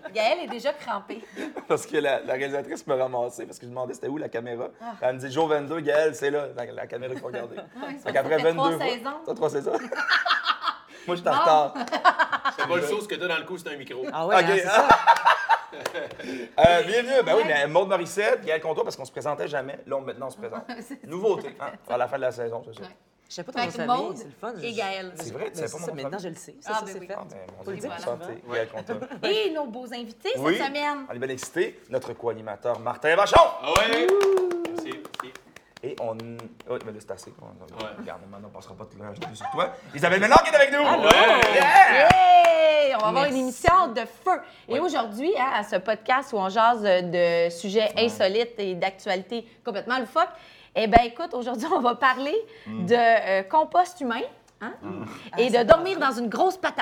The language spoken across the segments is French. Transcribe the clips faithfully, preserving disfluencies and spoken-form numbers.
Gaëlle est déjà crampée. Parce que la, la réalisatrice m'a ramassé, parce que je demandais c'était où la caméra. Ah. Elle me dit Joe vingt-deux, Gaëlle, c'est là, la, la caméra qu'il faut regarder. Ouais, fait qu'après vingt-deux trois fois. saisons. T'as trois saisons. Moi, je suis en retard. C'est pas le sauce que t'as dans le cou, c'est un micro. Ah ouais, OK. hein, c'est ça. euh, bienvenue. Ben oui, mais Maude Morissette, Gaëlle Comtois, parce qu'on se présentait jamais. Là, on, maintenant, on se présente. Nouveauté, hein, à la fin de la saison, c'est ça. Ouais. Je sais pas ton Fait nom de que famille, Maude c'est le fun. et Gaëlle. C'est vrai, tu Mais sais pas c'est mon ça, nom de maintenant, famille? je le sais. Ça, Ah, ça ben c'est oui. fait. Ah, ben, mon Faut le Dieu, dire santé, souvent. Gaëlle Comtois. Et nos beaux invités Oui. cette semaine. On est bien excités. Notre co-animateur, Martin Vachon. Ah ouais? Merci, merci. Et on. Oui, mais là, c'est assez. On... Ouais. Regarde, maintenant, on passera pas tout le reste sur toi. Isabelle Ménard qui est avec nous. Ouais! Yeah! Hey! On va avoir Merci. une émission de feu. Et Ouais. aujourd'hui, hein, à ce podcast où on jase de sujets insolites et d'actualités complètement loufoques, eh bien, écoute, aujourd'hui, on va parler de euh, compost humain hein, et de dormir dans une grosse patate.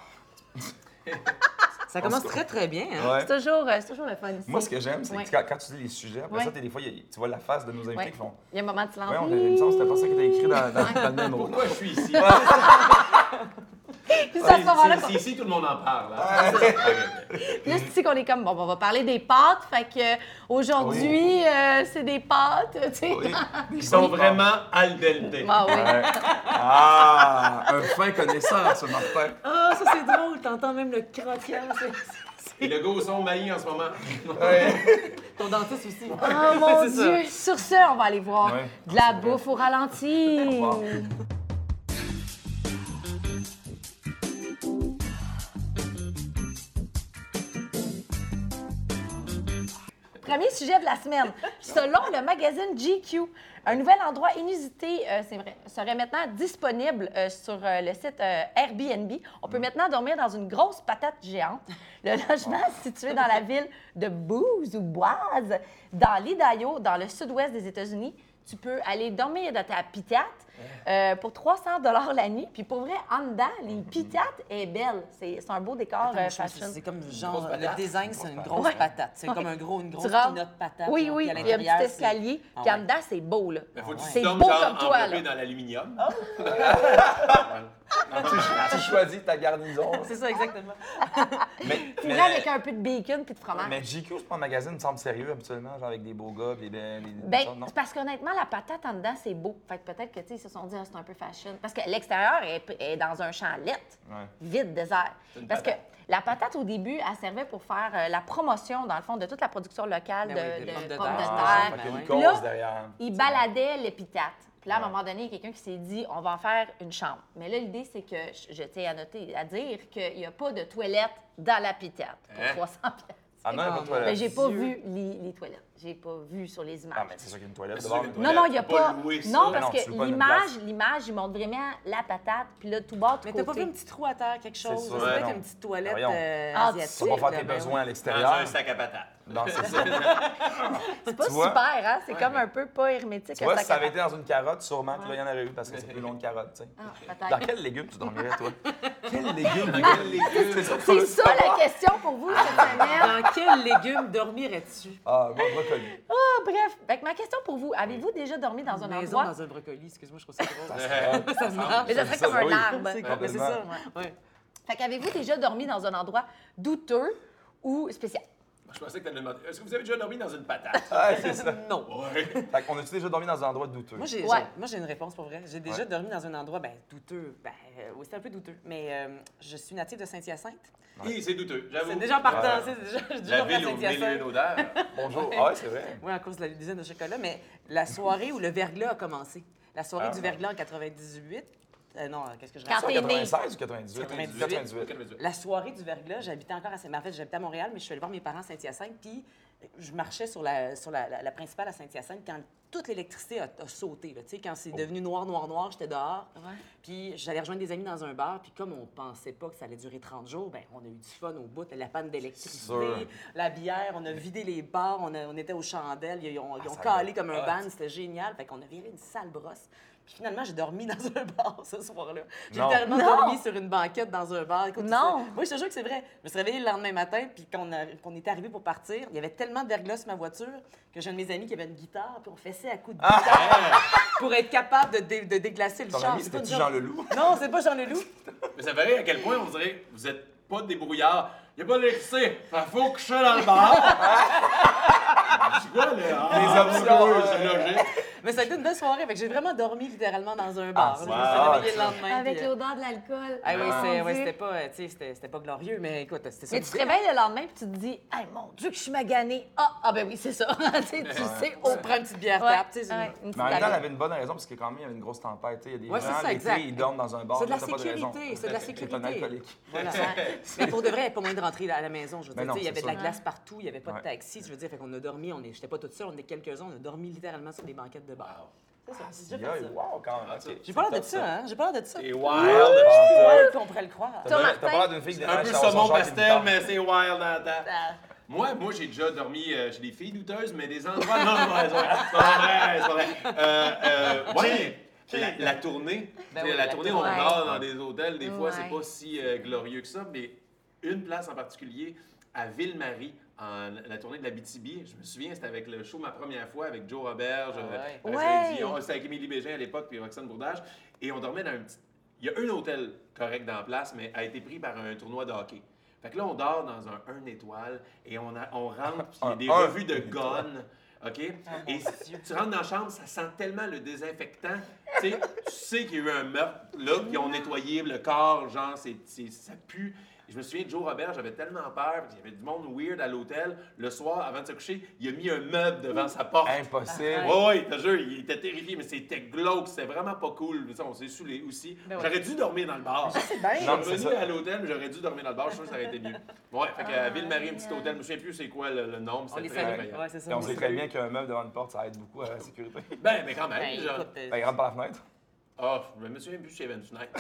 Ça commence très, très bien. Hein? Ouais. C'est toujours, euh, c'est toujours le fun ici. Moi, ce que j'aime, c'est Ouais. que quand, quand tu dis les sujets, après Ouais. ça, t'as des fois, il y a- tu vois la face de nos invités Ouais. qui font. Il y a un moment de silence. Ouais, on a une chance, c'était pas ça qui était écrit dans, dans, dans le mémo. Pourquoi je suis ici? Puis c'est à ce moment-là C'est qu'on- c'est ici tout le monde en parle. Hein? Ok, ok. Puis là, c'est ici qu'on est comme, bon, on va parler des pâtes. Fait que euh, aujourd'hui, euh, c'est des pâtes, tu sais. Oui. Ils sont vraiment al dente. Ah oui. Ouais. Ah, un fin connaisseur, ce Martin. Ah, ça c'est drôle. T'entends même le croquant. c'est- Et le gars au son maillis en ce moment. Ouais. Ton dentiste aussi. Oh mon C'est ça. Dieu! Sur ce, on va aller voir Ouais. de la C'est vrai. bouffe au ralenti. Wow. Premier sujet de la semaine. Selon le magazine G Q, un nouvel endroit inusité euh, c'est vrai, serait maintenant disponible euh, sur euh, le site euh, Airbnb. On peut maintenant dormir dans une grosse patate géante. Le logement situé dans la ville de Boise ou Boise, dans l'Idaho, dans le sud-ouest des États-Unis. Tu peux aller dormir dans ta pitate euh, pour trois cents dollars la nuit. Puis pour vrai, en dedans, les pitates est belle. C'est c'est un beau décor Attends, euh, je pense que fashion. c'est comme genre, grosse patate. le design, c'est une grosse Ouais. patate. C'est Ouais. comme un gros, une grosse Tu rentres- peanut patate. Oui, là, oui, puis à puis il y a un l'intérieur, petit c'est- escalier. Ah Puis en ouais. dedans, c'est beau, là. Mais faut que tu C'est tombes beau genre comme toi, enveloppé là. dans l'aluminium. Tu choisis ta garnison. C'est ça, exactement. Mais, Puis mais, là, avec un peu de bacon puis de fromage. mais G Q, c'est pas un magazine qui semble sérieux habituellement, genre avec des beaux gars, des belles. des- Ben, ça, non? c'est parce qu'honnêtement, la patate en dedans, c'est beau. Fait que peut-être que, tu sais, ils se sont dit, ah, c'est un peu fashion. Parce que l'extérieur est, est dans un champ lettre, Ouais. vide, désert. une Parce que patate. la patate, au début, elle servait pour faire euh, la promotion, dans le fond, de toute la production locale Ben de, oui, des de pommes de pommes de terre. Ah, terre. fait qu'il y a une ouais. cause Là, derrière. Ils baladaient l'épitate. Puis là, à un Ouais. moment donné, il y a quelqu'un qui s'est dit, on va en faire une chambre. Mais là, l'idée, c'est que, je, je tiens à noter, à dire qu'il n'y a pas de toilette dans la pitate pour Hein? trois cents piastres. Ah non, il y a pas de Mais toilette. Mais j'ai pas Dieu. vu les, les toilettes. J'ai pas vu sur les images. Ah, mais c'est sûr qu'il y a une toilette C'est devant. sûr qu'il y a une Non, non, il n'y a Tu peux pas pas. louer ça. Non, Mais parce non, tu que loues pas une l'image, place. l'image, il montre vraiment la patate, puis là, tout bas, tout Mais côté. t'as pas vu un petit trou à terre, quelque chose? ça, Ça doit ouais, être non. une petite toilette Voyons. euh, Ah, asiatique. Ça va faire là, tes ben besoins oui. à Dans l'extérieur. un sac à patates. Non, c'est ça. C'est pas Tu vois? super, hein? C'est Ouais, comme mais- un peu pas hermétique. Tu vois, un si sac ça à avait été patate. dans une carotte, sûrement que là, il y en aurait eu parce que c'est plus long que carotte, tu sais. Ah, Dans peut-être. quel légume tu dormirais, toi? Quel légume? Quel légume? C'est ça, qu'il faut le C'est ça savoir. la question pour vous cette semaine. Dans quel légume dormirais-tu? Ah, bon, brocoli. Ah, bref. Fait que ma question pour vous, avez-vous déjà dormi dans un Maison endroit? dans un brocoli, excuse-moi, je trouve ça drôle. Ah, Ça marche. Mais ça serait Ça, comme un oui. arbre. C'est comme- mais c'est ça, ouais. Fait qu'avez-vous déjà dormi dans un endroit douteux ou spécial? Je pensais que tu allais demander. Est-ce que vous avez déjà dormi dans une patate? Ah, c'est ça. Non. Ouais. Fait qu'on a-tu déjà dormi dans un endroit douteux? Moi, j'ai Ouais. j'ai- moi, j'ai une réponse pour vrai. J'ai déjà Ouais. dormi dans un endroit, ben, douteux. Ben, euh, oui, c'est un peu douteux. Mais euh, je suis native de Saint-Hyacinthe. Oui, c'est douteux, j'avoue. C'est déjà en partant, Ouais. c'est déjà, j'ai déjà La dormi à ville aux mille et une Saint-Hyacinthe. odeurs. Bonjour. Ah ouais, c'est vrai. Oui, à cause de la dizaine de chocolat. Mais la soirée où le verglas a commencé, la soirée Ah. du verglas en quatre-vingt-dix-huit, euh, non, qu'est-ce que je Quand raconte? t'es né. quatre-vingt-seize ou quatre-vingt-dix-huit? quatre-vingt-dix-huit. quatre-vingt-dix-huit. La soirée du verglas, j'habitais encore à Saint... En fait, j'habitais à Montréal, mais je suis allée voir mes parents à Saint-Hyacinthe, puis je marchais sur la, sur la, la- la principale à Saint-Hyacinthe quand toute l'électricité a, a sauté. Là. Tu sais, quand c'est devenu noir, noir, noir, j'étais dehors. Ouais. Puis j'allais rejoindre des amis dans un bar, puis comme on pensait pas que ça allait durer trente jours, ben on a eu du fun au bout. La panne d'électricité, Sûr. la bière, on a vidé les bars, on, a- on était aux chandelles, ils ont, ils Ah, ont ça calé doit comme être un hot. band, c'était génial. Fait qu'on a viré une sale brosse. Puis finalement, j'ai dormi dans un bar ce soir-là. J'ai Non. littéralement Non. dormi sur une banquette dans un bar. Écoute, Non. c'est- Moi, je te jure que c'est vrai. Je me suis réveillée le lendemain matin, puis quand on, a- qu'on était arrivé pour partir, il y avait tellement de verglas sur ma voiture que j'ai un de mes amis qui avait une guitare, puis on fessait à coups de guitare pour être capable de, dé- de déglacer le Ton char. ami, C'est pas c'était-tu une Jean joke. Leloup? Non, c'est pas Jean Leloup. Mais ça paraît à quel point on dirait que vous êtes pas débrouillard. Il n'y a pas d'électricité. Fait faut que je sois dans le bar. C'est quoi, là? Ah, Les options, oui, euh, c'est logique. Mais ça a été une belle soirée. Fait que j'ai vraiment dormi littéralement dans un bar. Ah, là. wow. Je me suis réveillée le lendemain. Avec puis, euh, l'odeur de l'alcool. Ah oui, Oh, c'est- mon ouais, Dieu. c'était pas, euh, tu sais, c'était c'était pas glorieux, mais écoute, c'était ça. Mais tu te l'idée. réveilles le lendemain puis tu te dis, hey, mon Dieu, que je suis maganée. Ah, ah ben oui, c'est ça. tu sais, tu sais, On oh, prend une petite bière Ouais, tape, tu sais. c'est- ouais, une petite Mais en même temps, elle tape. avait une bonne raison parce que quand même, il y avait une grosse tempête. tu sais, Il y a des Ouais, c'est gens, ça, l'été, exact. ils dorment dans un bar. C'est de la là, t'as pas raison. sécurité, c'est de la C'est un sécurité. alcoolique. Voilà. Ouais. Mais pour de vrai, il n'y avait pas moyen de rentrer à la maison. Je veux Mais dire, non, tu sais, il y c'est avait de la sûr. glace partout, il n'y avait pas de Ouais. taxi. Je veux dire, fait qu'on a dormi, on est, j'étais pas toute seule, on était quelques-uns, on a dormi littéralement sur des banquettes de bar. C'est ça, j'ai déjà fait Aïe, ça. wow, quand même. ok. J'ai pas l'air de C'est ça, top, hein? J'ai pas l'air de ça. C'est wild. Ouais, qu'on pourrait le croire. T'as Toi, pas- Martin? T'as pas l'air d'une fille qui Un dérange peu son saumon genre qui pastel, dort. mais c'est wild dans le temps. Ah. Moi, moi j'ai déjà dormi euh, chez des filles douteuses, mais des endroits. Non, non, c'est vrai. C'est pas vrai, c'est pas vrai. Euh, euh, ouais, la, la tournée. Ben Tu sais, oui, la la tournée, tournée. on dort dans des hôtels. Des fois, Ouais. c'est pas si euh, glorieux que ça, mais une place en particulier, à Ville-Marie, en, la tournée de la B T B. Je me souviens, c'était avec le show ma première fois avec Joe Roberge, Ah euh, ouais. euh, Ouais. Céline Dion. C'était avec Émilie Bégin à l'époque, puis Roxane Bourdage. Et on dormait dans un petit. Il y a un hôtel correct dans la place, mais a été pris par un tournoi de hockey. Fait que là, on dort dans un un étoile et on, a- on rentre, puis il y a des Un- un. revues de Gone. OK? Et tu rentres dans la chambre, ça sent tellement le désinfectant. Tu sais, tu sais qu'il y a eu un meurtre là, puis ils ont nettoyé le corps, genre, c'est, c'est- ça pue. Et je me souviens, Joe Robert, j'avais tellement peur, parce qu'il y avait du monde weird à l'hôtel. Le soir, avant de se coucher, il a mis un meuble devant sa porte. Impossible. Ouais, ouais, je te jure, il était terrifié, mais c'était glauque, c'était vraiment pas cool. Ça, on s'est saoulé aussi. Ben ouais. J'aurais dû dormir dans le bar. C'est bien. Je Non, suis c'est revenu ça. à l'hôtel, mais j'aurais dû dormir dans le bar. Je suis sûr que ça aurait été mieux. Ouais, fait qu'à Ah, Ville-Marie, un petit génial. hôtel, je me souviens plus c'est quoi le, le nom, On c'était les très salue. agréable. Ouais, c'est ça. Et on sait très bien qu'un meuble devant une porte, ça aide beaucoup à la sécurité. Ben, mais quand même, Ben, genre. écoute, euh, Ben, il rentre par la fenêtre. Ah, je me souviens plus s'il y avait une fenêtre.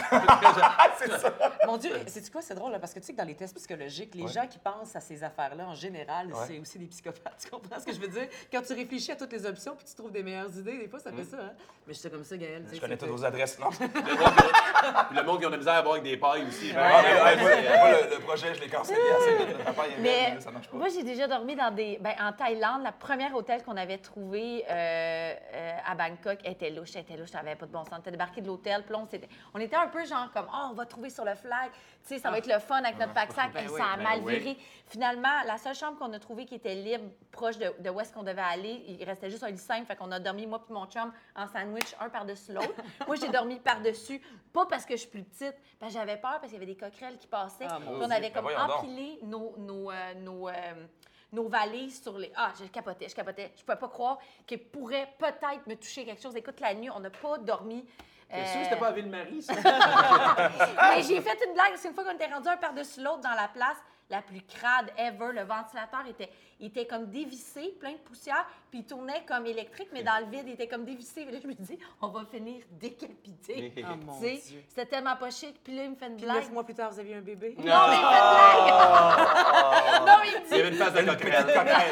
Mon Dieu, c'est quoi, c'est drôle, là, parce que tu sais que dans les tests psychologiques, les Ouais. gens qui pensent à ces affaires-là, en général, Ouais. c'est aussi des psychopathes. Tu comprends ce que je veux dire? Quand tu réfléchis à toutes les options puis tu trouves des meilleures idées, des fois, ça fait ça, hein? Mais je suis comme ça, Gaël. tu sais, Je connais c'est- toutes vos adresses, non? Le monde, qui a- puis le monde qui a de la misère à boire avec des pailles aussi. Ah, mais, Ouais, ouais, moi, c'est, euh, moi, le, le projet, je l'ai cancellé assez vite. Le papa, il est Mais venu, ça marche pas. moi, j'ai déjà dormi dans des. Ben, en Thaïlande, la première hôtel qu'on avait trouvé euh, euh, à Bangkok était louche, était louche, ça n'avait pas de bon sens. On était débarqué de l'hôtel, puis là, on, s'était- on était un peu genre comme, oh, on va trouver sur le flag, tu sais, ça va être le fun avec notre pack-sac. Ben Et oui, ça a ben mal oui. viré. Finalement, la seule chambre qu'on a trouvée qui était libre, proche de, de où est-ce qu'on devait aller, il restait juste un lit simple, fait qu'on a dormi, moi puis mon chum, en sandwich, un par-dessus l'autre. Moi, j'ai dormi par-dessus, pas parce que je suis plus petite, parce que j'avais peur, parce qu'il y avait des coquerelles qui passaient. Ah, mon Puis on Dieu. avait Ben comme voyons donc. empilé nos, nos, euh, nos, euh, nos valises sur les... Ah, je capotais, je capotais. Je pouvais pas croire qu'elle pourrait peut-être me toucher quelque chose. Écoute, la nuit, on n'a pas dormi. T'es sûr euh, que c'était pas à Ville-Marie, ça? Mais j'ai fait une blague. C'est une fois qu'on était rendu un par-dessus l'autre dans la place la plus crade ever. Le ventilateur était, il était comme dévissé, plein de poussière, puis il tournait comme électrique, mais dans le vide, il était comme dévissé. Et là, je me dis, on va finir décapité. Ah, mon Tu sais, Dieu. c'était tellement pas chic. Puis là, il me fait une Puis blague. neuf mois plus tard, vous aviez un bébé? Non, mais il me fait une blague. Non, il me Il y avait dit, une face de coquerelle.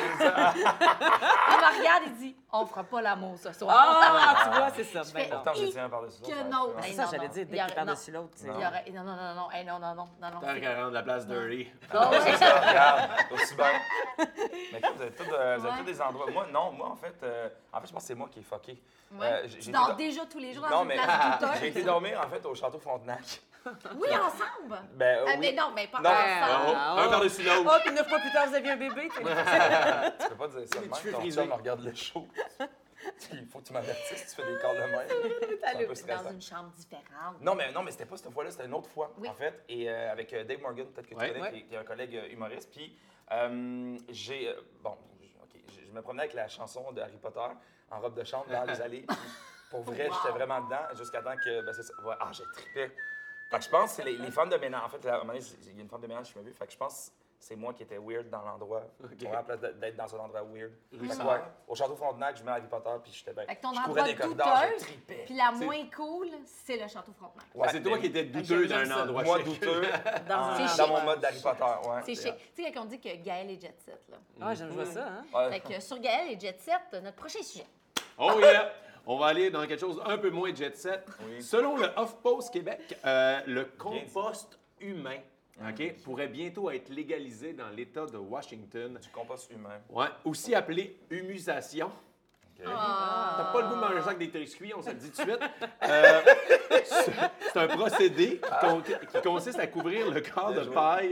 il me regarde, il dit, on fera pas l'amour ce soir. Ah, tu vois, c'est ça. Je Ben fais- non. Pourtant, je les tiens par-dessus. Que non. C'est Hey, ça, non, j'allais non. dire, Il dès y qu'il aurait- par-dessus l'autre. tu sais. Il y aurait... Non, non, non, non, hey, non, non, non, non, non. Tant c'est- qu'à rendre la place dirty. Ah ouais. C'est ça, regarde, aussi bien. Mais écoute, vous avez tous euh, vous avez Ouais. tous des endroits. Moi, non, moi, en fait, euh, en fait, je pense que c'est moi qui est fucké. Ouais. Euh, j'ai- Tu j'ai dors été- déjà tous les jours dans Non, une mais place douteuse. j'ai été dormir, en fait, au Château Frontenac. Oui, ensemble. Ben, euh, Ah, oui. mais non, mais pas Non. ensemble. Ah, Un oh. par-dessus l'autre. Oh, puis neuf mois plus tard, vous aviez un bébé. tu sais. Tu peux pas dire ça de Les même. cheveux Ton frisés. chum me regarde le show. Il faut que tu m'avertisses si tu fais des calls de même. C'est un peu Dans stressant. une chambre différente. Non, mais, non, mais c'était pas cette fois-là, c'était une autre fois, Oui. en fait. Et euh, avec euh, Dave Morgan, peut-être que tu Ouais. connais, Ouais. qui, est- qui est un collègue euh, humoriste. Puis euh, j'ai. euh, bon, j- OK, je je me promenais avec la chanson de Harry Potter en robe de chambre dans les allées. Puis pour vrai, Wow. j'étais vraiment dedans jusqu'à temps que. Ben, c'est ça. Ouais, ah, j'ai trippé. Fait que je pense que c'est les, les femmes de ménage. En fait, à un moment donné, il y a une femme de ménage qui m'a vu. Fait que je pense que c'est moi qui étais weird dans l'endroit. Pour la place d'être dans un endroit weird. Rue Fait que Sœur. ouais, au Château Frontenac, je mets Harry Potter, puis j'étais bien. Fait que ton Je courais endroit des corridors, je douteuse, trippais. puis la moins cool, c'est le Château Frontenac. Ouais, C'est toi mais- qui étais j'aime douteux ça. d'un endroit Moi, chic. douteux, Dans en- un dans, chic. mon mode d'Harry Potter, ouais. C'est chic. Tu sais, quand on dit que Gaël est jet set, là. Ah, j'aime jouer ça, hein? Ouais. Fait que sur Gaël et jet set, notre prochain sujet. Oh yeah! On va aller dans quelque chose un peu moins jet set. Oui. Selon le HuffPost Québec, euh, le compost humain ok, pourrait bientôt être légalisé dans l'État de Washington. Du compost humain. Ouais, aussi appelé humusation. T'as pas le goût de manger ça avec des triscuits, on se le dit tout de suite. Euh, c'est c'est un procédé qui, con- qui consiste à couvrir le corps Bien de joué. paille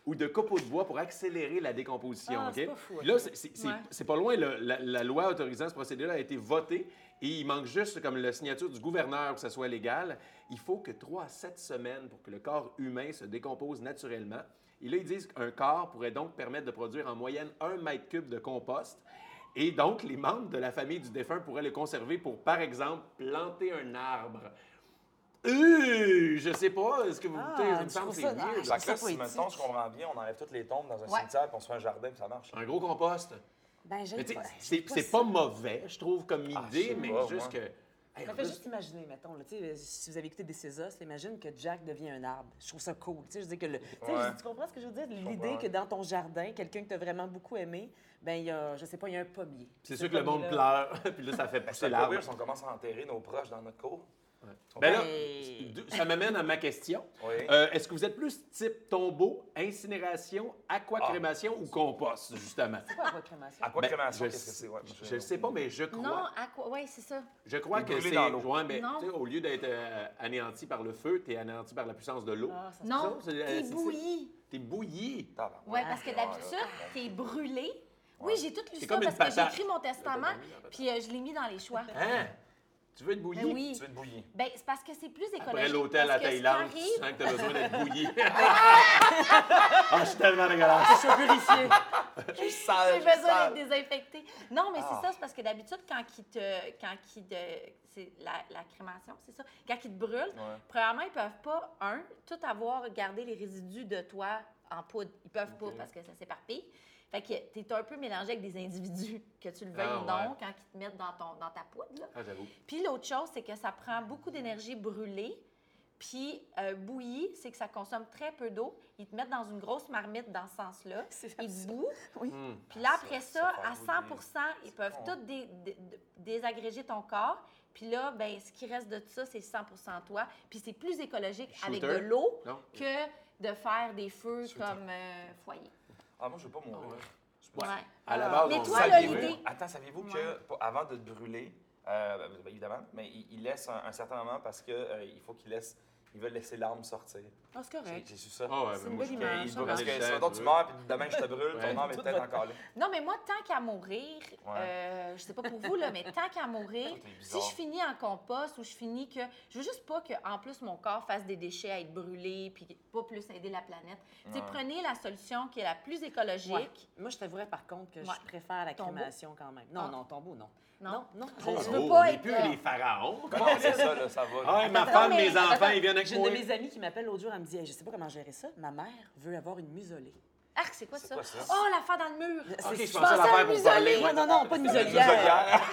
ou de copeaux de bois pour accélérer la décomposition. Ah, OK? c'est pas fou, Là, OK. c'est- c'est c'est- Ouais. c'est pas loin. là. La, la loi autorisant ce procédé-là a été votée et il manque juste comme la signature du gouverneur pour que ça soit légal. Il faut que trois à sept semaines pour que le corps humain se décompose naturellement. Et là, ils disent qu'un corps pourrait donc permettre de produire en moyenne un mètre cube de compost. Et donc, les membres de la famille du défunt pourraient le conserver pour, par exemple, planter un arbre. Euh, je sais pas, est-ce que vous... Ah, tu sais, ça me je semble trouve c'est ça- weird. ah, Fait que ça là, si, poétique. mettons, je comprends bien, on enlève toutes les tombes dans un Ouais. cimetière puis on se fait un jardin puis ça marche. Un gros compost. Ben, j'ai Mais tu sais, pas. c'est j'ai c'est ça. pas mauvais, je trouve, comme Ah, je idée, sais mais pas, juste moi. que... Hey, Ça en fait plus, juste imaginer, mettons, là, tu sais, si vous avez écouté This Is Us, imagine que Jack devient un arbre. Je trouve ça cool. Tu sais, je dis que le, tu sais, Ouais. je- tu comprends ce que je veux dire? L'idée comprends, que ouais. dans ton jardin, quelqu'un que tu as vraiment beaucoup aimé, ben il y a, je sais pas, il y a un pommier. c'est Ce sûr que le monde pommier-là- pleure, puis là, ça fait Ben, pousser c'est pas l'arbre. weird si on commence à enterrer nos proches dans notre cour. Ben là, Ben- ça m'amène à ma question. Oui. Euh, Est-ce que vous êtes plus type tombeau, incinération, aquacrémation ou compost, justement? C'est quoi la crémation? Aquacrémation, Ben, qu'est-ce que c'est? Ouais, moi, Je ne sais pas, mais je crois, Non, à quoi? Oui, c'est ça. je crois Il est que brûlé c'est... dans l'eau. Ouais, mais Non. tu sais, au lieu d'être euh, anéanti par le feu, tu es anéanti par la puissance de l'eau. Ah, ça se Non, Ça, c'est- euh, t'es c'est- bouilli. T'es bouilli. Tabarouette. Oui, parce que Ouais, d'habitude, ouais. t'es brûlé. Oui, j'ai tout lu C'est ça comme une parce que j'ai patate. écrit mon testament, T'as mis dans la puis euh, je l'ai mis dans les choix. Hein? Tu veux être bouilli? Ben oui. Tu veux être bouilli. Ben, c'est parce que c'est plus écologique. Après l'hôtel à parce que ce qui Thaïlande, tu arrive- sens que tu as besoin d'être bouilli. Ah, je suis tellement dégueulasse. Je suis purifié. Je suis sale, J'ai je suis besoin sale. d'être désinfecté. Non, mais Ah. c'est ça, c'est parce que d'habitude, quand ils te. Quand ils te c'est la, la crémation, c'est ça. Quand ils te brûlent, Ouais. premièrement, ils peuvent pas, un, tout avoir gardé les résidus de toi en poudre. Ils peuvent pas parce que ça s'éparpille. Fait que t'es un peu mélangé avec des individus, que tu le veuilles Ah, ou non, ouais. quand ils te mettent dans, ton, dans ta poudre. Là. Ah, j'avoue. Puis l'autre chose, c'est que ça prend beaucoup d'énergie brûlée. Puis euh, bouilli, c'est que ça consomme très peu d'eau. Ils te mettent dans une grosse marmite dans ce sens-là. C'est Ils te ça. bouent. Oui. Hmm. Puis là, après Ça, ça, ça fait à cent pour cent, ils C'est peuvent con. tout dé- dé- dé- désagréger ton corps. Puis là, ben, ce qui reste de ça, c'est cent pour cent toi. Puis c'est plus écologique avec Shooter? de l'eau Non? que de faire des feux Shooter. comme euh, foyer. Ah, moi, je veux pas mourir. Ouais. Ouais. À la Ah. base, Mais on toi, savait, là, oui. l'idée- Attends, saviez-vous Ouais. que pour- avant de te brûler, euh, ben, ben, évidemment, mais il, il laisse un, un certain moment parce que euh, il faut qu'il laisse, ils veulent laisser l'arme sortir. Ah, c'est J'ai correct. j'ai su ça. Ah ouais, C'est mais une moi, belle je- image, Il ça veut- parce va. que Ouais. si mettons, tu meurs puis demain je te brûle, Ouais. ton âme est peut-être encore là. Non, mais moi, tant qu'à mourir, euh, je sais pas pour vous, là, mais tant qu'à mourir, Toi, t'es si bizarre. je finis en compost ou je finis que. Je veux juste pas qu'en plus mon corps fasse des déchets à être brûlés puis pas plus aider la planète. Tu sais, Ouais. prenez la solution qui est la plus écologique. Ouais. Moi, je t'avouerais par contre que Ouais. je préfère la Tombeau? crémation quand même. Non, Ah. non, tombeau, non. Non? Non, non. Oh, Je veux oh, pas on n'est être, plus euh, les pharaons. Comment c'est ça, là, ça va? Ah, ma Attends, femme, mais- mes enfants, Attends, ils viennent avec J'ai une moi. de mes amies qui m'appelle l'autre jour, elle me dit Hey, je sais pas comment gérer ça. Ma mère veut avoir une muselée. Ah, c'est quoi C'est ça? quoi ça? Oh, l'affaire dans le mur! Ok, C'est- je pensais pensais à l'affaire un pour muselé. parler. Non, non, non, pas une Une muselière. muselière.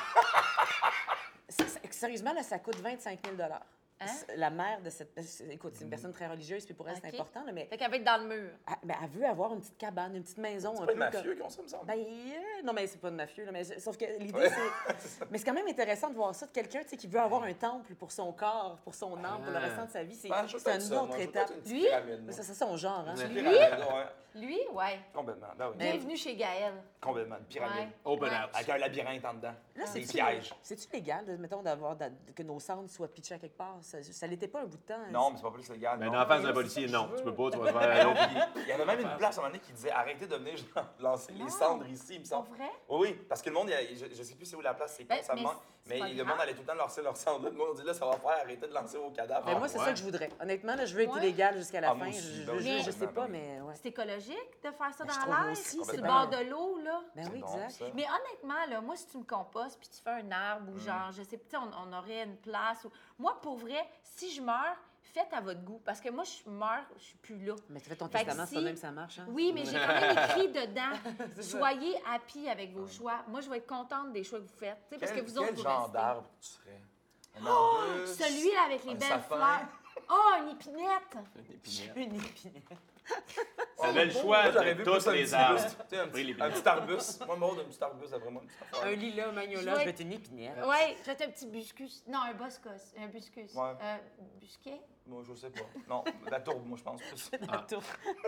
C'est- c'est- Sérieusement, là, ça coûte vingt-cinq mille Hein? La mère de cette personne, écoute, c'est une personne très religieuse, puis pour elle, Ok. c'est important, là, mais Fait qu'elle va être dans le mur. elle, ben, elle veut avoir une petite cabane, une petite maison. C'est un pas peu de comme- mafieux qui ont ça, me semble. Ben, euh, non, mais c'est pas de mafieux, là, mais sauf que l'idée, Ouais. c'est... Mais c'est quand même intéressant de voir ça, de quelqu'un, tu sais, qui veut avoir un temple pour son corps, pour son âme, pour le Ah. restant de sa vie. C'est Ben, je veux c'est peut-être une ça, autre moi, je veux étape. peut-être une petite Lui? pyramide, moi. Ça, c'est son genre, hein? Ouais. Une pyramide, ouais. Lui, ouais. Complètement, ben oui. Bienvenue chez Gaël. Complètement, une pyramide. Ouais. Open Ouais. house. Avec un labyrinthe en dedans. Là, Des c'est-tu- pièges. C'est-tu légal, de- mettons, d'avoir d'a- que nos cendres soient pitchés à quelque part? Ça, ça l'était pas un bout de temps. hein? Non, mais c'est pas plus légal. Mais non. dans la face mais d'un c'est policier, ça que non. je Tu veux. peux pas, tu vas te faire un autre. Puis, il y avait même une place à un moment donné qui disait arrêtez de venir genre, lancer les Non. cendres ici, il me C'est semble. vrai? Oui, oui, parce que le monde, il y a- je, je sais plus c'est où la place, c'est Ben, con, ça me mais manque. c'est Mais pas le grave. monde allait tout le temps lancer leurs cendres. Là, le monde dit là, ça va faire arrêter de lancer vos cadavres. Ben, Ah, moi, c'est ouais. ça que je voudrais. Honnêtement, là, je veux être Ouais. illégal jusqu'à la Ah, moi fin. aussi, je, ben je- oui, je- je sais ben pas, oui. mais ouais. C'est écologique de faire ça Ben, je dans trouve l'air? aussi, Sur c'est le bon. bord de l'eau, là? Ben C'est oui, bon, exact. ça. Mais honnêtement, là, moi, si tu me compostes puis tu fais un arbre ou Mm. genre, je sais, tu sais, on, on aurait une place. Ou... Moi, pour vrai, si je meurs, faites à votre goût. Parce que moi, je meurs, je suis plus là. Mais tu fais ton Fait que testament, si- c'est pas même ça marche, hein? Oui, mais j'ai quand même écrit dedans. C'est ça. Soyez happy avec vos choix. Moi, je vais être contente des choix que vous faites. Tu sais, parce que Quel, vous autres, quel vous genre restez. d'arbre tu serais? Un Oh, arbuste? celui-là avec les un belles sapin? fleurs. Oh, une épinette! Une épinette. T'avais le Moi, choix j'aurais de vu tous plus un les petit arbres. buste. Tu sais, un, Pris les petit, un petit arbuste. Moi, Maud, un petit arbuste, d'après moi. une petite affaire. Un lilas, magnolia, Je je vais vais être une épinette. Ouais, je vais être un petit buscus. Non, un boscos. Un buscus. Ouais. Euh, busquet? Moi, je sais pas. Non, la tourbe, moi, je pense plus. La tour.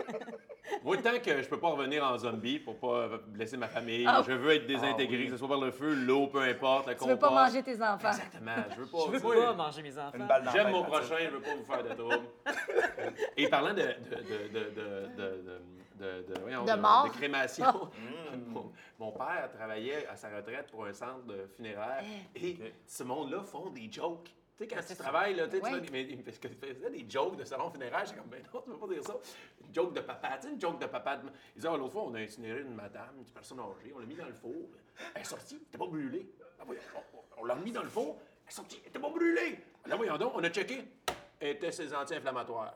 Moi, tant que je peux pas revenir en zombie pour pas blesser ma famille, Ah. je veux être désintégré, Ah oui. que ce soit par le feu, l'eau, peu importe, la Tu veux pas compost. manger tes enfants. Exactement, je veux pas. Je veux Moi, pas manger mes enfants. Une balle dans J'aime la mon tête, prochain, je veux pas vous faire de trouble. Et parlant de, de, de, de, de, de, de- de, de, voyons, De mort. de crémation. mon, mon père travaillait à sa retraite pour un centre de funéraire et ce monde-là font des jokes. Tu sais, quand tu travailles, là, tu sais, Ouais. tu fais- mais il faisait des jokes de salon funéraire. J'ai comme, ben non, tu peux pas dire ça. Une joke de papa, tu sais, une joke de papa. Il disait, ah, l'autre fois, on a incinéré une madame, une personne âgée, on l'a mis dans le four. Elle est sortie, elle était pas brûlée. Ah, oui, on on l'a remis dans le four, elle est sortie, elle était pas brûlée. Là, voyons donc, on a checké. Elle était ses anti-inflammatoires.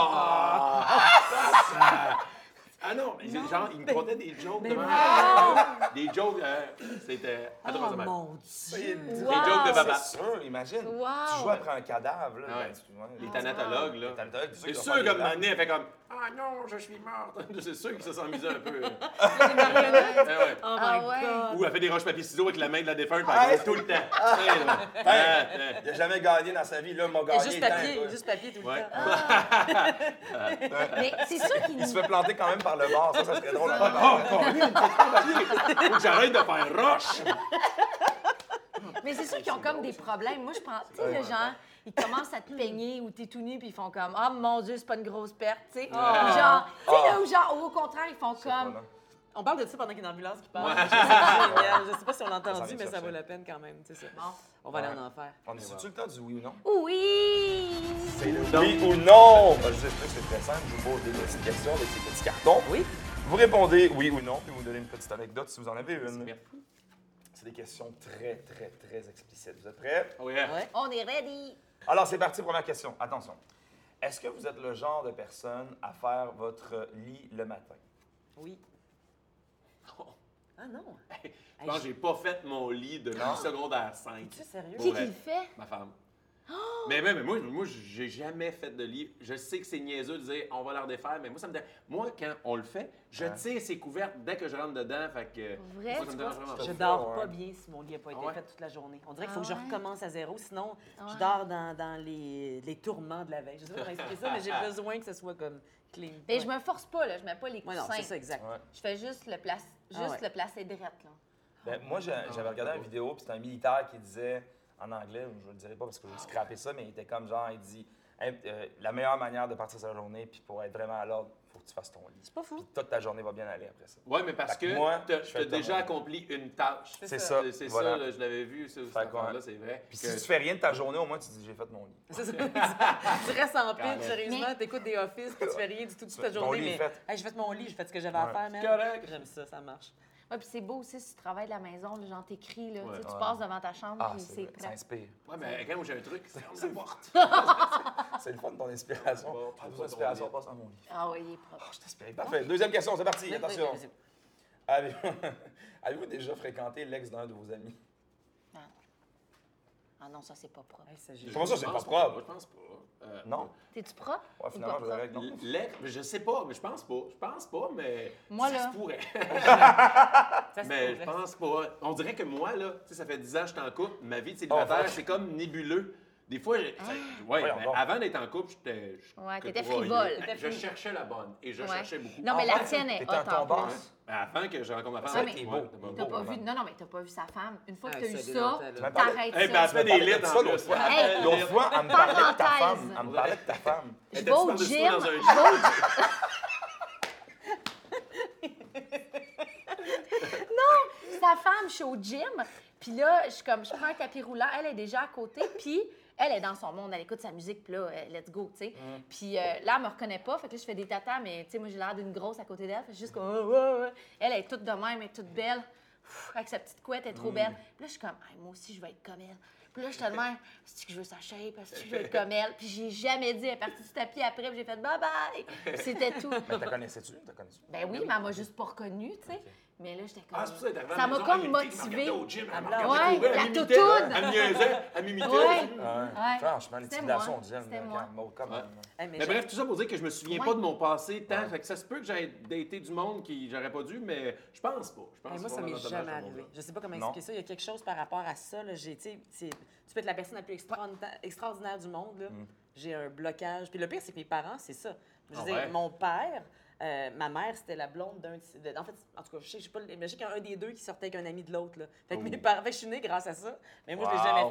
Ah, ah non, mais genre, il me contait des jokes de même. Des jokes, euh, c'était. Attends, Oh ça mon Dieu! Des Wow. jokes de papa. C'est sûr, imagine. Wow. Tu joues après un cadavre, là. Ah ouais. ben, tu- ouais, Les les thanatologues, là. thanatologues, C'est qu'ils sûr doivent que faire des Mané, elle fait comme Ah non, je suis morte. C'est sûr qu'il se sent amusé un peu. marionnettes. Ah ouais. Oh my Ah ouais. God! Ou elle fait des roches-papier-ciseaux avec la main de la défunte, Ah, par exemple, tout le temps. Tu sais, là. Ah, ah. Il a jamais gagné dans sa vie, là, m'a Il y a gagné. juste tant, papier, toi. juste papier tout le Ouais. temps. Mais c'est sûr qu'ils Il se nous... fait planter quand même par le bord, ça, ça serait drôle. hein. Oh, Colin, faut que j'arrête de faire roche. Mais c'est sûr qu'ils ont comme des problèmes. Moi, je pense, tu sais, le genre, ils commencent à te peigner ou t'es tout nu puis ils font comme, ah mon Dieu, c'est pas une grosse perte, tu sais. Ou genre, tu sais, là, ou genre, ou au contraire, ils font comme, Voilà. On parle de ça pendant qu'il y a une ambulance qui passe. Ouais. Je sais, c'est génial. Je sais pas si on l'a Ça entendu, vient mais ça chercher. vaut la peine quand même. C'est ça. bon, On va aller Ouais. en enfer. On est sur le temps du oui ou non? oui! C'est le oui ou non. Ben, je vous explique, c'est très simple. Je vous pose des petites questions avec ces petits cartons. Oui. Vous répondez oui ou non, puis vous donnez une petite anecdote si vous en avez une. Merci. C'est des questions très, très, très explicites. Vous êtes prêts? Oui. Ouais. On est ready! Alors, c'est parti, première question. Attention. Est-ce que vous êtes le genre de personne à faire votre lit le matin? Oui. Ah non. Je pense que j'ai pas fait mon lit depuis Non. secondaire cinq. Es-tu sérieux? Pour Qui vrai. qui le fait? Ma femme. Mais, mais, mais moi, moi j'ai jamais fait de lit. Je sais que c'est niaiseux de dire on va leur défaire, mais moi, ça me dérange. Moi, quand on le fait, je Ouais. tire ses couvertes dès que je rentre dedans. Fait que. Vrai, moi, ça me tu dérange vois? vraiment Je Ouais. dors Ouais. pas bien si mon lit n'a pas été Ah ouais? fait toute la journée. On dirait qu'il Ah faut que je ouais? recommence à zéro, sinon Ah je ouais? dors dans, dans les, les tourments de la veille. Je sais pas comment expliquer ça, mais j'ai besoin que ce soit comme clean. Mais Ouais. je me force pas, là. Je mets pas les Ouais, non, coussins. c'est ça, exact. Ouais. Je fais juste le, place... juste Ah ouais. le placer drette, là. Ben, moi, j'ai- j'avais regardé une vidéo, puis c'était un militaire qui disait, en anglais, je ne le dirai pas parce que je vais scraper ça, mais il était comme genre, il dit Hey, euh, la meilleure manière de partir sa journée, puis pour être vraiment à l'ordre, il faut que tu fasses ton lit. C'est pas fou. Puis toute ta journée va bien aller après ça. Ouais, mais parce Fait que que moi, tu je fais as le déjà temps. accompli une tâche. C'est C'est ça. ça. C'est c'est voilà. ça, là, je l'avais vu, ça, cette Fait que, ouais. affaire-là, c'est vrai. Puis que- si tu fais rien de ta journée, au moins, tu dis j'ai fait mon lit. C'est ça. Tu restes en Quand pile, même. sérieusement, Mais- t'écoutes des offices, puis tu fais rien du tout toute ta Mon journée, lit est mais fait. hey, j'ai fait mon lit, j'ai fait ce que j'avais à Ouais. faire, man. Correct. J'aime ça, ça marche. Ouais, puis c'est beau aussi si tu travailles de la maison, là, genre t'écris, là, Ouais. tu sais, tu Ouais. passes devant ta chambre, Ah, puis c'est c'est vrai, ça prêt. inspire. Ouais, mais quand moi j'ai un truc, c'est ferme la porte. C'est le fun de ton inspiration. Bon, Pas besoin ton d'inspiration, lit. passe dans mon lit. Ah oui, il est propre. Oh, je t'inspire. Parfait. Deuxième question, c'est parti. Oui, oui, Attention. vas-y. Avez-vous avez-vous déjà fréquenté l'ex d'un de vos amis? Ah non, ça, c'est pas propre. Hey, ça, j'ai- Comment ça, Je c'est pense pas propre? Je pense pas. Euh, Non? T'es-tu propre? Ouais, ou finalement, pas je dirais propre? que non. L'ex, je sais pas, mais je pense pas. Je pense pas, mais Moi, ça là. se pourrait. Ça se Mais je pourrait. pense pas. On dirait que moi, là, tu sais, ça fait dix ans que je suis en couple, ma vie de célibataire, Oh, c'est comme nébuleux. Des fois, je- ça- ouais, Voyons mais donc. avant d'être en couple, j'étais. je- Ouais, que t'étais broyeux. frivole. Je T'étais fri- cherchais la bonne et je Ouais. cherchais beaucoup. Non, mais Ah la ouais? tienne est T'étais hot un en tombeur? plus. Avant que je rencontre ma Ça, femme. mais t'es ouais, beau. t'es T'es T'as beau. pas vraiment. vu... Non, non, mais t'as pas vu sa femme. Une fois que Ah, t'as eu c'est ça, démental, Tu là. m'as parlé- t'arrêtes Eh ben, ça. elle se fait des parlais litres de en ça plus. l'autre fois. Hey! L'autre fois, elle me parlait de ta Parenthèse. femme. Elle me parlait de ta femme. Je Elle vais au était par-dessus gym. dans un je vais au gym. Sa femme, je suis au gym, puis là, je suis comme, je prends un tapis roulant, elle est déjà à côté, puis elle est dans son monde, elle écoute sa musique, puis là, euh, let's go, tu sais. Puis euh, là, elle me reconnaît pas, fait que là, je fais des tatas, mais tu sais, moi, j'ai l'air d'une grosse à côté d'elle, fait que je suis juste comme, oh, oh, oh. Elle est toute de même, elle est toute belle, Pff, avec sa petite couette, elle est trop belle. Puis là, je suis comme, hey, moi aussi, je vais être comme elle. Puis là, je te demande, est-ce que je veux sa shape, est-ce que je veux être comme elle? Puis j'ai jamais dit, elle est partie du tapis après, puis j'ai fait bye bye. Puis c'était tout. Mais t'as connaissais-tu? T'as connais-tu? Ben oui, mais elle m'a juste pas reconnue, tu sais. Mais là, j'étais comme. Ah, c'est pour ça, elle est arrivée à ça la m'a maison, comme elle me dit qu'elle me motivée. regardait au gym, elle me Ouais, regardait courir, la elle m'imitait, toutoune. Elle me niaisait, elle m'imitait. Ouais. Ouais. Franchement, C'était l'intimidation moi. au gym, C'était là, moi. quand- quand même. Hey, mais Mais j'ai- bref, tout ça pour dire que je me souviens Ouais. pas de mon passé tant. Ouais. Fait que ça se peut que j'aie daté du monde qui j'aurais pas dû, mais je pense pas. Je pense Hey, moi, pas ça m'est vraiment jamais dommage de arrivé. mon Je sais pas comment Non. expliquer ça. Il y a quelque chose par rapport à ça. Là. J'ai, tu sais, c'est- tu peux être la personne la plus extraordinaire, extraordinaire du monde. Là. Mm. J'ai un blocage. Puis le pire, c'est que mes parents, c'est ça. Je veux Ah dire, ouais? mon père, euh, ma mère, c'était la blonde d'un. de- de- en fait, en tout cas, je sais, je sais pas. Mais je sais qu'il y a un des deux qui sortait avec un ami de l'autre. Là. Fait que mes Oh. parents. Fait que je suis née grâce à ça. Mais moi, je l'ai Wow. jamais fait.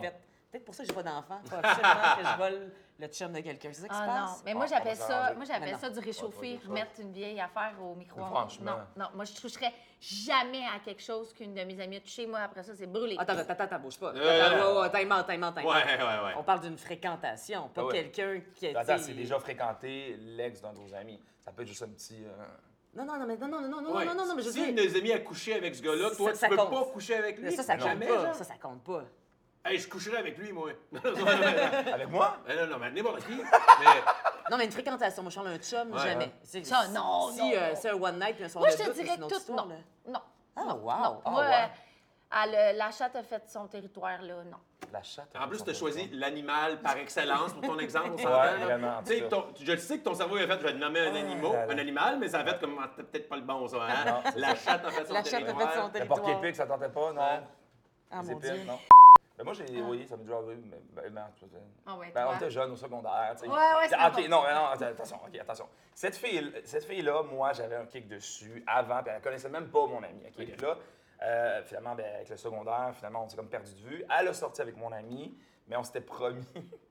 peut-être pour ça que j'ai pas d'enfant. Faut absolument que je vole le chum de quelqu'un. C'est ça qui se Ah passe? non, mais moi Ah, on j'appelle va ça, s'arranger. moi j'appelle Mais ça du réchauffer, Ouais, ouais, remettre une vieille affaire au micro-ondes. Franchement. Non, non, moi je toucherais jamais à quelque chose qu'une de mes amies a touché. Moi après ça c'est brûlé. Attends, attends, attends, bouge pas. Euh, Attends, ouais, ouais, time out, time out, time out. Ouais, ouais, ouais. On parle d'une fréquentation, pas Ah ouais. quelqu'un qui a Attends, tu sais, c'est déjà fréquenté l'ex d'un de vos amis. Ça peut être juste un petit. euh, Non, non, non, mais non, non, non, non, Ouais. non, non, non, mais je si sais. une de nos amies a couché avec ce gars-là, toi, Ça- tu ça peux compte. pas coucher avec lui. Ça, ça compte Jamais, pas. genre. Ça, ça compte pas. Hey, je coucherais avec lui, moi. Avec moi? Mais non, non, mais n'importe qui. Mais Non, mais une fréquentation, moi, je parle d'un chum, Ouais, jamais. ouais. C'est- Ça, non, Si non, euh, non. c'est un one night puis un soir Moi de je te doute, c'est dirais une que autre tout, histoire, non, là. non. Ah, non, wow. non. Ah, Moi, ouais. euh, elle, la chatte a fait son territoire là, non. La chatte. en plus, tu as choisi l'animal par excellence pour ton exemple, on Ouais, s'entend. là. vraiment, en Tu sais, tout cas. ton- je le sais que ton cerveau a fait, je vais te nommer un Ah, animal, là, là. un animal, mais ça a fait comme ah, c'était peut-être pas le bon, ça. Hein? Non, c'est La chatte a fait son La chatte a territoire. fait son Le territoire. porc-épic, ça tentait pas, non? Ouais. Ah, Les mon épines, Dieu. non? Ben moi, j'ai. Oui, ça m'est déjà arrivé. Mais, ben, ben, tu sais, Ah ouais, ben, on toi. était jeunes au secondaire, tu sais. Ouais, ouais, c'est Ah, OK, important. non, mais non, attends, attention, OK, attention. Cette fille, cette fille-là, moi, j'avais un kick dessus avant, puis elle connaissait même pas mon ami, OK? Puis là, euh, finalement, ben, avec le secondaire, finalement, on s'est comme perdu de vue. Elle a sorti avec mon ami, mais on s'était promis...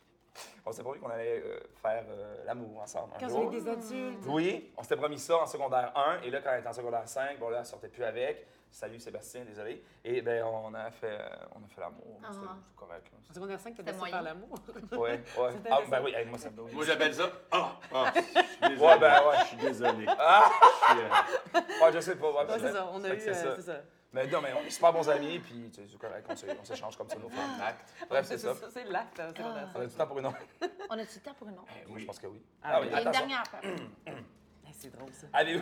on s'était promis qu'on allait euh, faire euh, l'amour ensemble un Quand jour. vous êtes des adultes. Oui, on s'était promis ça en secondaire un, et là, quand elle était en secondaire cinq, bon là, elle sortait plus avec. Salut Sébastien, désolé. Et ben on a fait, euh, on a fait l'amour. Ah. C'était c'était correct. En secondaire cinq, t'as C'était laissé moyen. faire l'amour. là. Ouais, ouais. C'est Ah, intéressant. ben oui, hey, moi ça me Moi, j'appelle ça. Ah, ah, je suis désolé. Ouais, ben ouais. Je suis désolé. Ah! Je suis, euh, Ouais, je sais pas. Ouais, Ouais, c'est ça, on a Fait eu. que c'est euh, ça. C'est ça. Mais non, mais on est super bons amis, puis tu sais, c'est correct, on s'é- on s'échange comme ça nos contacts. Bref, c'est ça. C'est l'acte, hein, secondaire On a cinq. du temps pour une autre? On a-tu le temps pour une autre? Moi, je pense que oui. Ah, Ah oui. oui, Il y a une attention. dernière affaire. Hey, C'est drôle, ça. Allez-vous?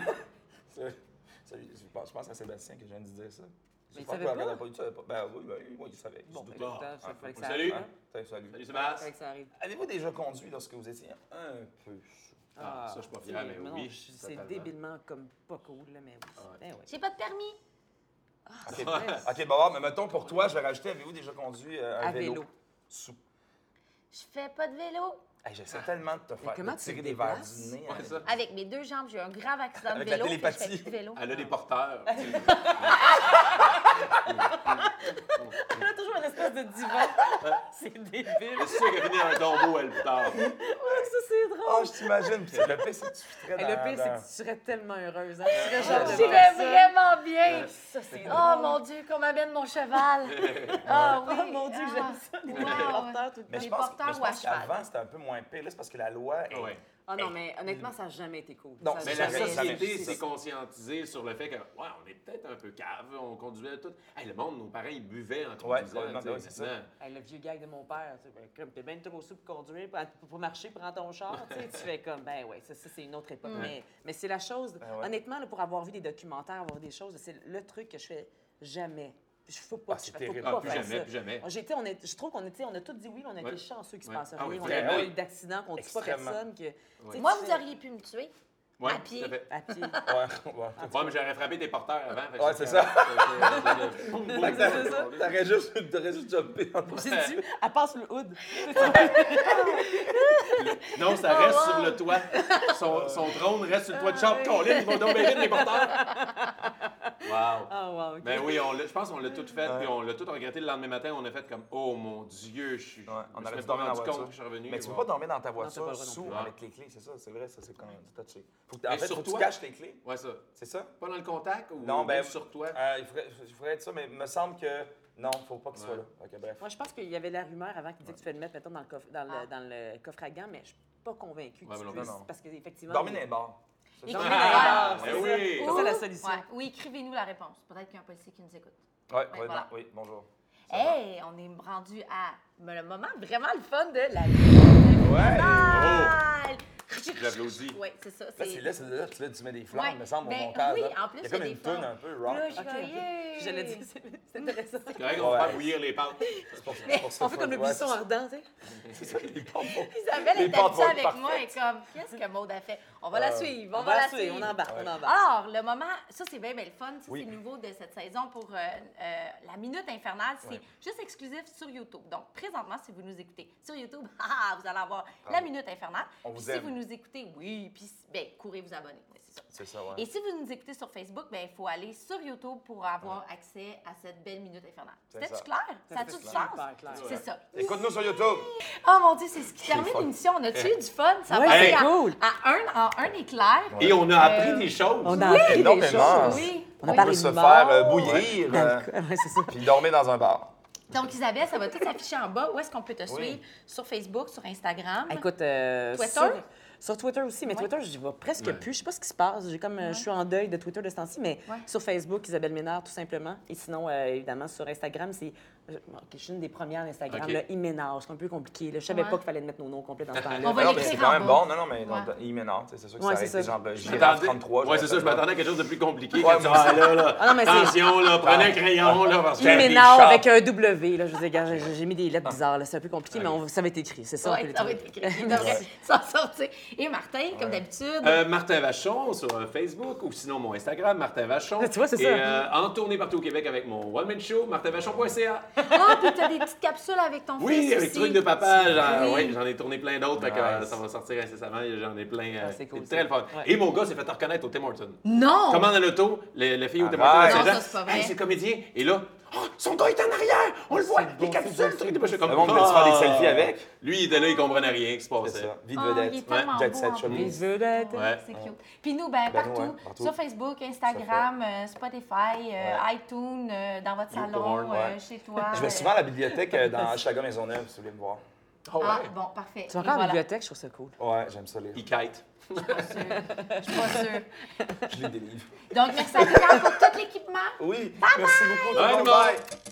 Salut, je pense, je pense à Sébastien que je viens de dire ça. Mais il Je pense savait qu'il pas? regardait pas. Il savait pas. Ben oui, ben, oui, oui, il savait. Bon, Je ben, doute écoute, pas. hein, ça Ah, fallait que on ça salue. arrive. hein. Salut, salut. Salut Ça Sébastien. fallait que ça arrive. Avez-vous déjà conduit lorsque vous étiez un peu sous? Ah, ça, je suis pas fier, tu sais, mais non, oui, je- C'est totalement. débilement comme pas cool, là, mais oui. Ah ouais. Ben ouais. J'ai pas de permis. OK, c'est OK, bon, mais mettons pour toi, je vais rajouter, avez-vous déjà conduit euh, un À vélo? vélo. Sous. Je fais pas de vélo. Hey, j'essaie tellement de te faire comment de tu tirer te des verres déplaces? du nez. Ouais, hein. ça. Avec mes deux jambes, j'ai eu un grave accident de Avec la vélo. puis je fais télépathie. plus de vélo. Elle a des porteurs. Elle a toujours une espèce de divan. C'est débile. C'est sûr qu'elle finit dans un tombeau, elle, plus tard. Ouais, ça, c'est drôle. Oh, je t'imagine. Puis le pire, c'est que tu fitterais Et dans... le pire, c'est dans- que tu serais tellement heureuse. Hein? Tu serais genre de Je vais personne. vraiment bien. Ça, c'est Oh drôle. mon Dieu, qu'on m'amène mon cheval. Ah oui. Oh mon Dieu, ah. j'aime ça. Les Wow. porteurs tout le Mais temps. je Les pense, porteurs mais je ou à pense cheval. qu'avant, c'était un peu moins pire. Là, c'est parce que la loi est... Ouais. Ah non, mais honnêtement, ça n'a jamais été cool. Non, Ça a Mais c'est la jamais- jamais jamais- société c'est s'est ça. conscientisée sur le fait que, ouais, on est peut-être un peu cave, on conduisait tout. Hey, le monde, nos parents, ils buvaient en Ouais, conduisant. complètement, tu sais, ouais, c'est ça. maintenant. Hey, le vieux gag de mon père, tu sais, ben, comme t'es bien trop sous pour conduire, pour, pour marcher, prends ton char, tu sais, tu fais comme, ben ouais, ça, ça, c'est une autre époque. Mais, mais c'est la chose, Ben ouais. honnêtement, là, pour avoir vu des documentaires, avoir des choses, c'est le truc que je fais jamais. Je faut pas, Ah, que je c'est fais- terrible. faut pas Ah, plus faire jamais, ça. plus jamais. J'ai été- on est, je trouve qu'on était, on a tous dit oui, mais on a Ouais. été chanceux qu'il se Ouais. passe Ah rien. oui, on n'a vraiment. pas eu d'accident, qu'on ne tue pas Extrêmement. personne. Que, tu sais, Moi, tu vous fais- auriez pu me tuer. Ouais, À pied. tout à fait. À pied. Ouais, ouais. Ouais, mais j'aurais frappé tes porteurs avant. fait que Ouais, c'est ça. Boum, boum, Fait que boum. c'est ça. t'aurais- T'aurais juste, t'aurais juste jumpé en J'ai dit, elle passe le hood. Non, ça Oh, reste wow. sur le toit. Son, son drone reste sur le toit de chambre. Colin, ils vont donc bien vite, les porteurs. Wow. Ah, wow, OK. Ben oui, on l'a- je pense qu'on l'a tout fait, puis on l'a tout regretté le lendemain matin. On a fait comme, oh mon Dieu, je suis. Ouais, on je me aurait suis dû pas dormir dans la rendu compte voiture. que je suis revenu. Mais tu peux wow. pas dormir dans ta t'as pas voiture le droit non sous plus. avec les clés, c'est ça, c'est vrai, ça c'est quand même touché. Faut que, en Mais fait, sur faut que tu toi? caches tes clés, Ouais, ça. c'est ça? Pas dans le contact ou Non, ben- même sur toi? Euh, il, faudrait, il faudrait être ça, mais il me semble que non, faut pas qu'il soit Ouais. là. Ok, bref. Moi, je pense qu'il y avait la rumeur avant qui disait que tu fais le mettre, mettons, dans le coffre, dans le, dans le coffre à gants, mais je suis pas convaincue que Ouais, tu mais non, puisses, non. parce qu'effectivement... Dormir dans les bars. Ça, Écrivez- ça- Ah, c'est ben ça. oui! Ça, c'est la solution. Ouais. Oui, écrivez-nous la réponse. Peut-être qu'il y a un policier qui nous écoute. Ouais, ouais, voilà. non, oui, bonjour. Ça va. Hey, on est rendu à le moment vraiment le fun de la vie. Ouais! J'applaudis. Oui, c'est ça. Là, c'est là, c'est là, tu, là, tu mets des flammes, Ouais, me semble, ben, au montage. oui, là. en plus, il y a il y a comme des une toune flammes. un peu rock. Là, je OK, vais- OK. yeah. J'allais dire, c'est c'est intéressant. C'est correct, on va Ouais. faire bouillir les pâtes. C'est pour- c'est pour ça On fait comme le ouais, buisson c'est- ardent, tu sais. C'est ça, les pommes. Isabelle Les est pâtes habituée vont être avec moi et parfaites. comme, qu'est-ce que Maud a fait? On va la Euh, suivre, on, On va la va suivre, suivre. on embarque, on Ouais. embarque. Alors, le moment, ça c'est bien, bien le fun, ça, Oui. c'est nouveau de cette saison pour euh, euh, la Minute Infernale, c'est Ouais. juste exclusif sur YouTube. Donc, présentement, si vous nous écoutez sur YouTube, ah, vous allez avoir la Minute Infernale. On Puis vous si aime. vous nous écoutez, oui, puis ben, courez vous abonner. C'est ça. C'est ça, ouais. Et si vous nous écoutez sur Facebook, ben, il faut aller sur YouTube pour avoir accès à cette belle minute infernale. C'est C'était-tu ça. clair? Ça a-tu du C'était sens? super clair. C'est ça. Écoute-nous sur YouTube. Oh mon Dieu, c'est ce qui C'est termine fun. l'émission. On a-tu eu du fun? Ça Ouais, va c'est aller à, cool. à un, en un éclair. Et on a appris Euh, des choses. On a appris des énormément. choses. Oui. On a Oui. parlé On peut de se mort, faire euh, bouillir, dans euh, le cas. Ouais, c'est ça. puis dormir dans un bar. Donc, Isabelle, ça va tout s'afficher en bas. Où est-ce qu'on peut te Oui. suivre? Sur Facebook, sur Instagram? Écoute, euh, Twitter? Sur, sur Twitter aussi, mais Ouais. Twitter, j'y vais presque Ouais. plus. Je sais pas ce qui se passe. J'ai comme, euh, Je suis en deuil de Twitter de ce temps-ci, mais Ouais. sur Facebook, Isabelle Ménard, tout simplement. Et sinon, euh, évidemment, sur Instagram, c'est. euh, ok, je suis une des premières d'Instagram, Ok. là, Iménard. C'est un peu compliqué. Là. Je savais Ouais. pas qu'il fallait mettre nos noms complets dans ce temps-là. On va Non, mais l'écrire c'est quand en même bas. bon. Non, non, mais Ouais. il m'énerve. C'est sûr que Ouais, ça c'est aurait été ça. genre Je Girafe m'attendais- trente-trois. Ouais, c'est ça, je m'attendais à quelque chose de plus compliqué. Ouais, que tu moi dis, ah, là, là, Ah non, mais c'est- attention, là, prenez un crayon, là, parce que... Iménard. Iménard des avec un W. Là, je vous ai, gars, j'ai j'ai mis des lettres bizarres. là. C'est un peu compliqué, mais on- ça va être écrit. C'est ça, on peut Ouais, les ça va trouver. être écrit. Il devrait s'en sortir. Et Martin, comme d'habitude. Euh, Martin Vachon sur euh, Facebook ou sinon mon Instagram, Martin Vachon. Tu vois, c'est Et ça. euh, en tournée partout au Québec avec mon one-man show, martin vachon point c a. Ah, puis t'as des petites capsules avec ton Oui, fils avec aussi. trucs de papa, j'en Oui. ouais, j'en ai tourné plein d'autres, fait que euh, Nice. ça va sortir incessamment, j'en ai plein. euh, Ah, c'est cool, très le fun. ouais. Et mon gars s'est fait reconnaître au Tim Hortons. Non! Commande à l'auto, le, le fille au Tim Arrête. Hortons, Non, c'est ça, c'est pas vrai. Hey, c'est le comédien. Et là, oh, son gars est en arrière, on le voit, les capsules, le truc de machin comme Le monde voulait-tu faire des selfies avec? Lui, il était là, il comprenait rien qui se C'est passait. ça. Vie de Ah, il est vedette. tellement Jet beau, set en showbiz. plus. Les vedettes. Ouais. C'est cute. Puis nous, ben, Ben, partout, ouais, partout. sur Facebook, Instagram, euh, Spotify, euh, iTunes, euh, dans votre salon, YouPorn, ouais. euh, chez toi. Je vais euh, souvent à la bibliothèque euh, dans Hochelaga Maisonneuve, si vous voulez me voir. Oh, ouais. Ah, bon, parfait. Tu vas Et encore à la voilà. bibliothèque, je trouve ça cool. Ouais, j'aime ça lire. Il kite. Je suis pas sûre. Je suis pas sûre. Je lis des livres. Donc, merci à Ricard pour tout l'équipement. Oui, merci beaucoup. tout le Bye, monde. tout le monde. Bye.